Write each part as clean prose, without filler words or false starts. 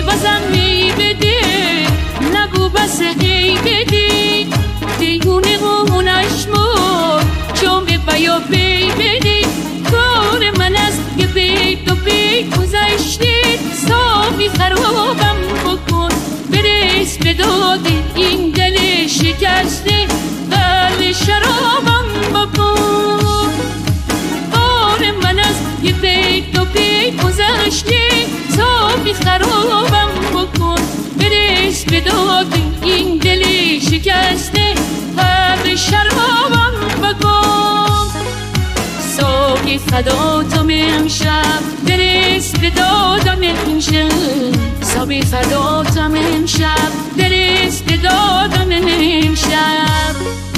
صبحی بازم می بده نگو بس هی بدی دیگونه قونش مود چون به بیا بی بدی کار من از یه بیت و بیت گذشته صبحی خرابم بکن برس به داد این دل شکسته قلب شرابم بکن کار من از یه بیت و بیت گذشته صبحی خرابم بکن برس به داد این دل شکسته قلب شرابم بکن صبحی فداتم امشب برس به دادم امشب صبحی فداتم امشب برس به دادم امشب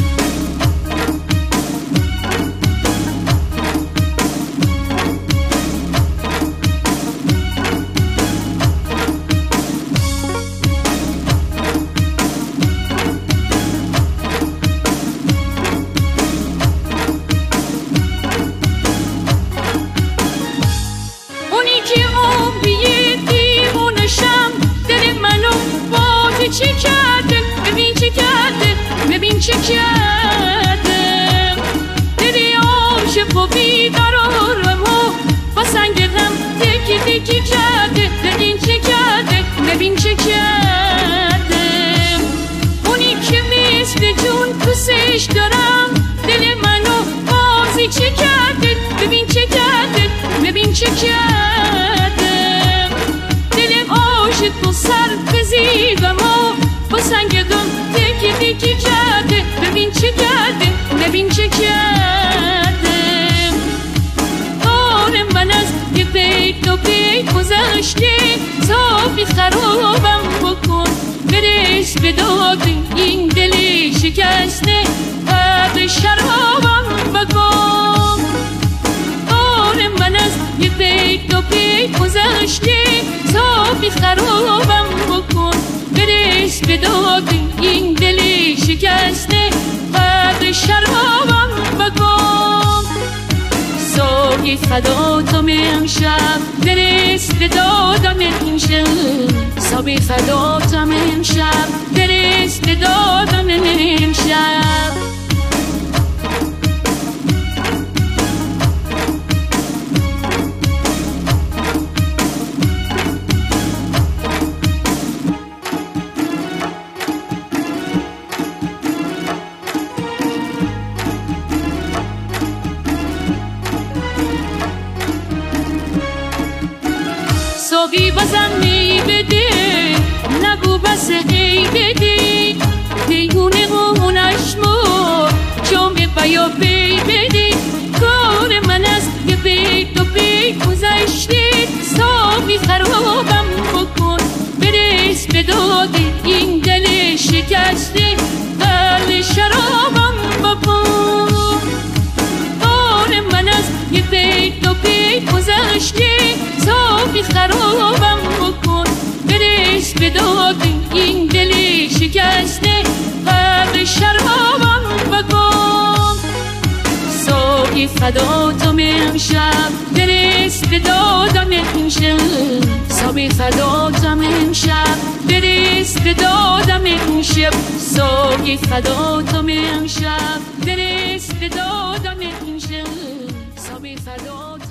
چه کرده ببین چه کرده ببین چه کرده دلی عاشق و بیقرارم و با سنگ غم تکی تکی کرده ببین چه کرده ببین چه کرده اونی که مثل جون دوستش دارم دل منو بازی چه کرده ببین چه کرده ببین چه کرده دل عاشق و سر بزیدم با سنگ غم تکی تکی کرده ببین چه کرده ببین چه کرده کار من از یه بیت و بیت گذشته صبحی خرابم بکن برس به داد این دل شکسته قدر شرابم بکن کار من از یه بیت و بیت گذشته صبحی خرابم بکن برس به داد این دل شکسته قدر شرابم بکن صبحی فداتم امشب برس به دادم امشب صبحی فداتم امشب برس به دادم امشب صبحی بازم می بده نگو بس هی بدی دیگونه قونش مود چون به بیا بی بدی کار من از یه بیت و بیت گذشته صبحی خرابم بکن برس به داد این دل شکسته قلب شرابم بکن کار من از یه بیت و بیت گذشته صبحی خرابم بکن برس به داد این دل شکسته قدر شرابم بکن صبحی فداتم امشب برس به دادم امشب صبحی فداتم امشب برس به دادم امشب صبحی فداتم امشب برس به دادم امشب صبحی فداتم